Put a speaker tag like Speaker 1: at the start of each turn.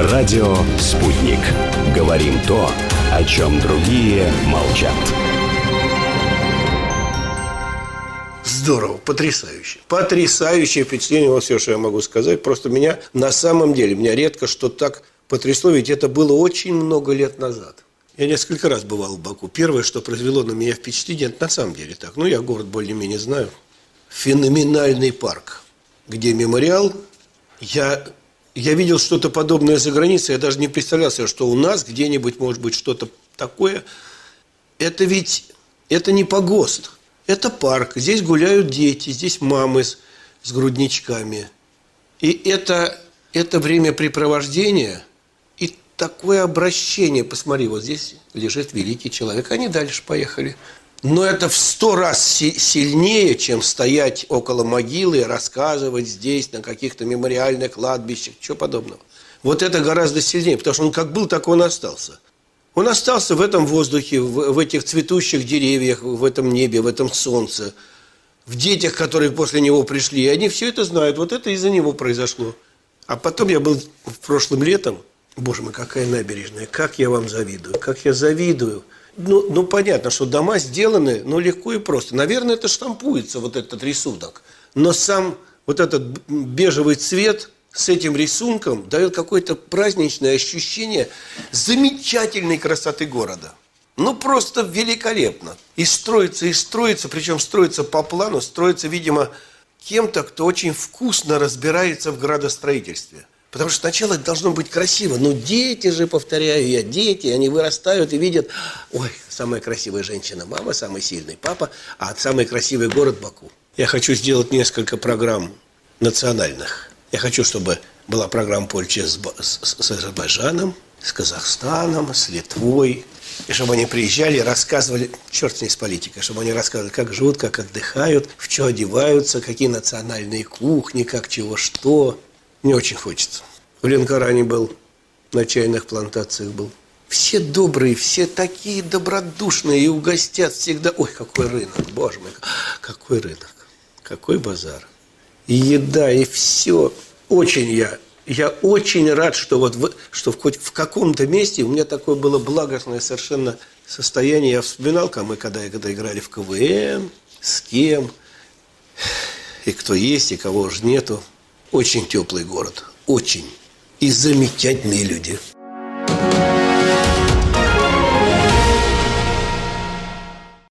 Speaker 1: Радио «Спутник». Говорим то, о чем другие молчат.
Speaker 2: Здорово, потрясающе. Потрясающее впечатление, вот все, что я могу сказать. Просто меня на самом деле, меня редко что так потрясло, ведь это было очень много лет назад. Я несколько раз бывал в Баку. Первое, что произвело на меня впечатление, это на самом деле так. Я город более-менее знаю. Феноменальный парк, где мемориал. Я видел что-то подобное за границей. Я даже не представлял себе, что у нас где-нибудь может быть что-то такое. Это ведь, это не погост. Это парк. Здесь гуляют дети, здесь мамы с грудничками. И это времяпрепровождение и такое обращение. Посмотри, вот здесь лежит великий человек. Они дальше поехали. Но это в 100 раз сильнее, чем стоять около могилы и рассказывать здесь, на каких-то мемориальных кладбищах, чего подобного. Вот это гораздо сильнее, потому что он как был, так он остался. Он остался в этом воздухе, в этих цветущих деревьях, в этом небе, в этом солнце, в детях, которые после него пришли. И они все это знают. Вот это из-за него произошло. А потом я был прошлым летом. Боже мой, какая набережная. Как я вам завидую. Как я завидую. Ну, понятно, что дома сделаны, легко и просто. Наверное, это штампуется, вот этот рисунок. Но сам вот этот бежевый цвет с этим рисунком дает какое-то праздничное ощущение замечательной красоты города. Просто великолепно. И строится, причем строится по плану, строится, видимо, кем-то, кто очень вкусно разбирается в градостроительстве. Потому что сначала это должно быть красиво. Дети же, повторяю я, дети, они вырастают и видят, ой, самая красивая женщина мама, самый сильный папа, а самый красивый город Баку. Я хочу сделать несколько программ национальных. Я хочу, чтобы была программа Польши с Азербайджаном, с Казахстаном, с Литвой. И чтобы они приезжали и рассказывали, черт с ней с политикой, чтобы они рассказывали, как живут, как отдыхают, в что одеваются, какие национальные кухни, как чего что. Мне очень хочется. В Ленкоране был, на чайных плантациях был. Все добрые, все такие добродушные и угостят всегда. Ой, какой рынок, боже мой, какой рынок, какой базар. И еда, и все. Я очень рад, что что хоть в каком-то месте у меня такое было благостное совершенно состояние. Я вспоминал, когда играли в КВН, с кем, и кто есть, и кого уже нету. Очень теплый город, очень. И замечательные люди.